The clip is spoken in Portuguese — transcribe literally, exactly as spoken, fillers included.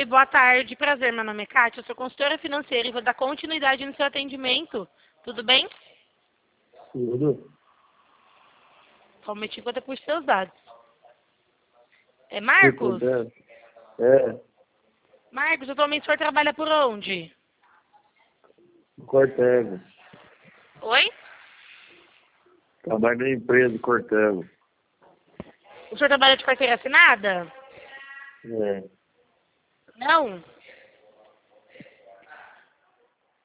Oi, boa tarde. Prazer, meu nome é Kátia, eu sou consultora financeira e vou dar continuidade no seu atendimento. Tudo bem? Tudo. Só um momentinho enquanto eu puxo seus dados. É Que Marcos? acontece? É, Marcos, atualmente o senhor trabalha por onde? Corteva. Oi? Trabalho na empresa Corteva. O senhor trabalha de carteira assinada? É. Não?